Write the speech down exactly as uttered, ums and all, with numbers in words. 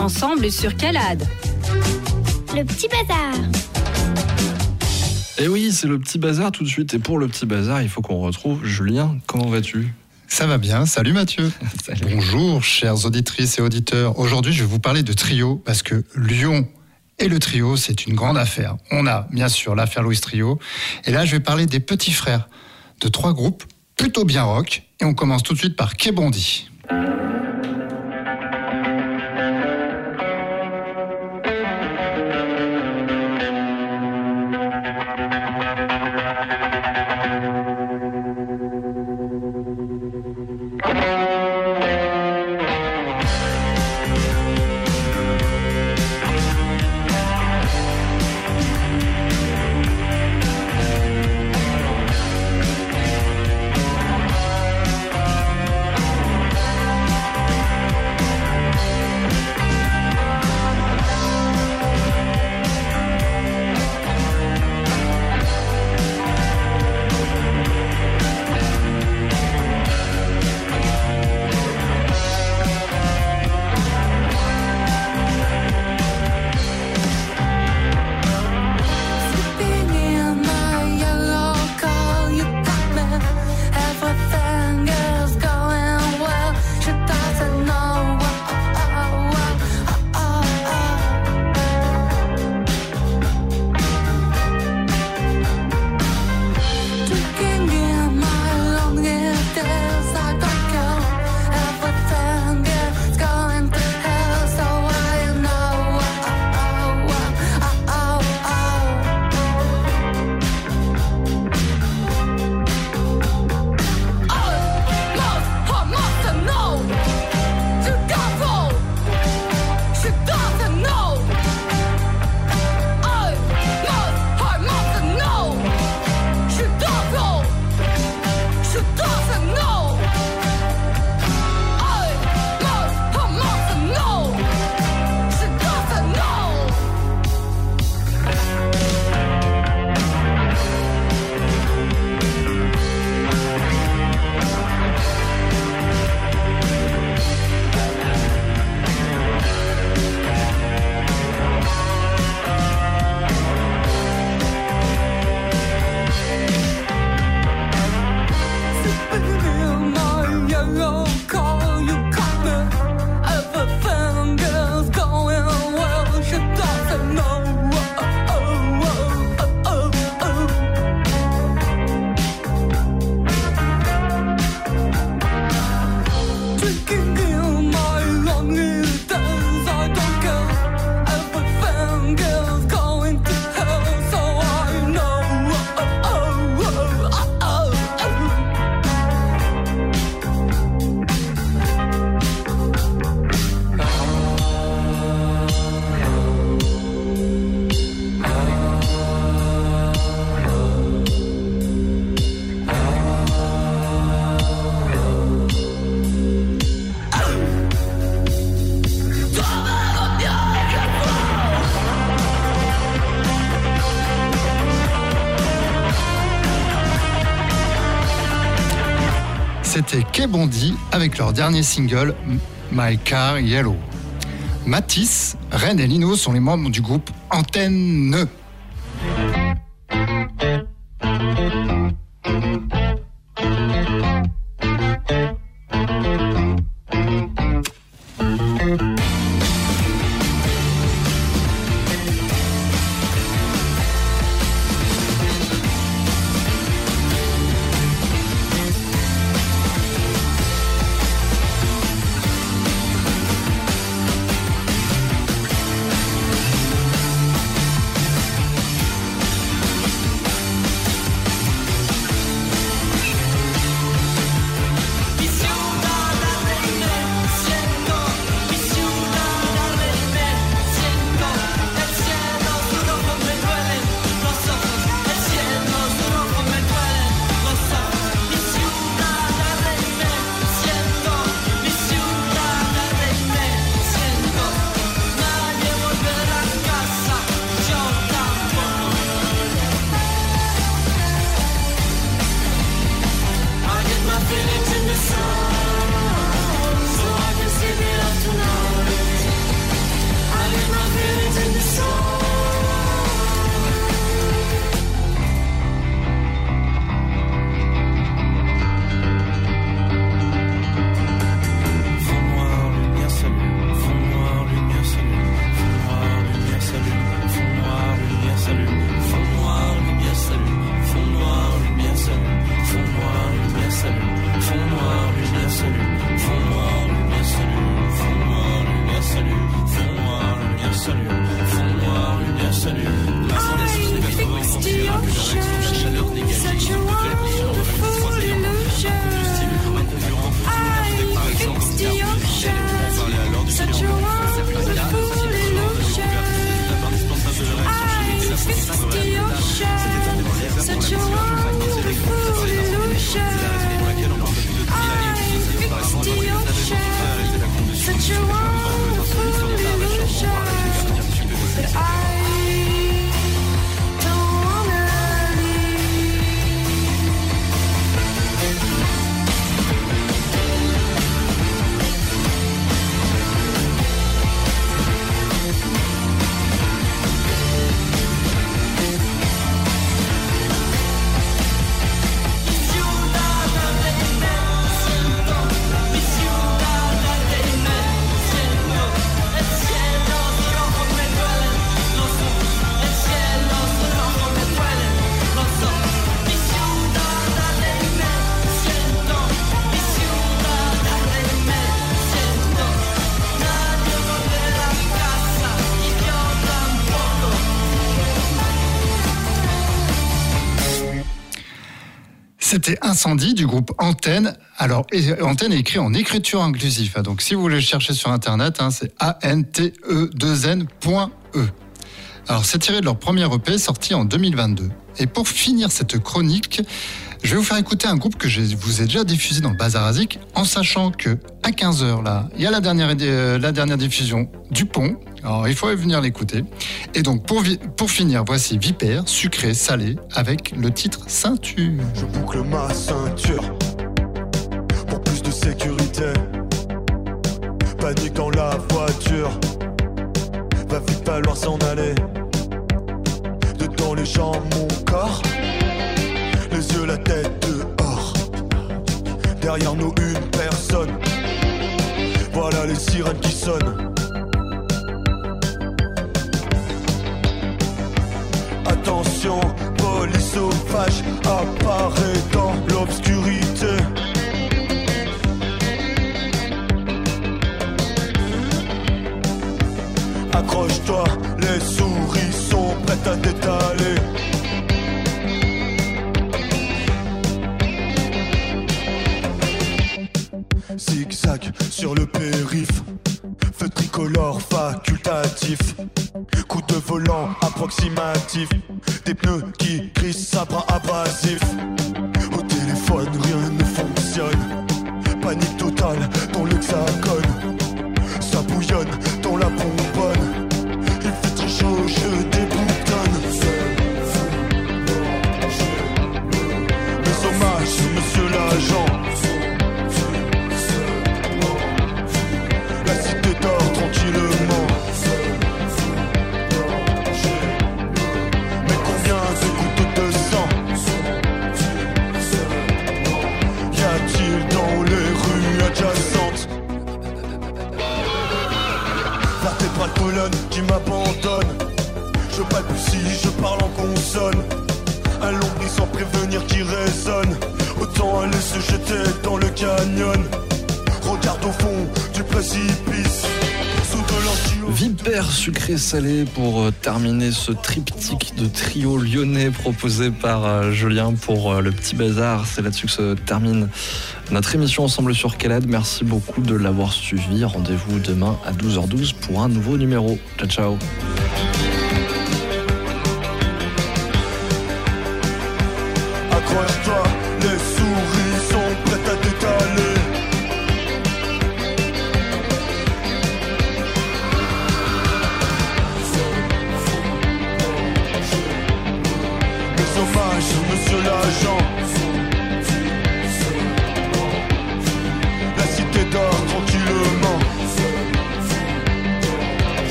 ensemble sur Calade. Le petit bazar. Et oui, c'est le petit bazar tout de suite. Et pour le petit bazar, il faut qu'on retrouve Julien. Comment vas-tu ? Ça va bien, salut Mathieu. Salut. Bonjour chères auditrices et auditeurs. Aujourd'hui, je vais vous parler de trio parce que Lyon et le trio, c'est une grande affaire. On a bien sûr l'affaire Louis Trio. Et là, je vais parler des petits frères de trois groupes plutôt bien rock. Et on commence tout de suite par Quai Bondy. C'était Quai Bondy avec leur dernier single My Car Yellow. Matisse, Ren et Lino sont les membres du groupe Antenne. C'était Incendie du groupe Antenne. Alors, Antenne est écrit en écriture inclusive. Donc, si vous voulez le chercher sur Internet, hein, c'est A N T E deux N point E. Alors, c'est tiré de leur premier E P sorti en deux mille vingt-deux. Et pour finir cette chronique, je vais vous faire écouter un groupe que je vous ai déjà diffusé dans le Bazar Azik, en sachant que à quinze heures, là, il y a la dernière, euh, la dernière diffusion du Pont. Alors, il faut venir l'écouter. Et donc, pour, vi- pour finir, voici Vipère, sucré, salé, avec le titre Ceinture. Je boucle ma ceinture pour plus de sécurité. Panique dans la voiture, va vite falloir s'en aller. Dedans les jambes, mon corps, les yeux, la tête dehors. Derrière nous une personne, voilà les sirènes qui sonnent. Attention, police sauvage apparaît dans l'obscurité. Accroche-toi, les souris sont prêtes à t'étaler. Zigzag sur le périph', feu tricolore facultatif. Coup de volant approximatif, des pneus qui crissent à bras abrasifs. Au téléphone rien ne fonctionne, panique totale dans l'hexagone. Ça bouillonne dans la bonbonne, il fait très chaud, je déboutonne. Mes hommages, monsieur l'agent. La cité dort tranquillement. Mais combien de gouttes de sang y a-t-il dans les rues adjacentes? Vertébrale colonne qui m'abandonne. Je balbutie, je parle en consonne. Un lombric sans prévenir qui résonne. Autant aller se jeter dans le canyon. Regarde au fond du précipice. Vipère, sucré, salé pour euh, terminer ce triptyque de trio lyonnais proposé par euh, Julien pour euh, le petit bazar. C'est là-dessus que se termine notre émission Ensemble sur Calade. Merci beaucoup de l'avoir suivi. Rendez-vous demain à douze heures douze pour un nouveau numéro. Ciao, ciao. Accroche-toi, les souris sont prêtes à t'étaler. Mes hommages, monsieur l'agent.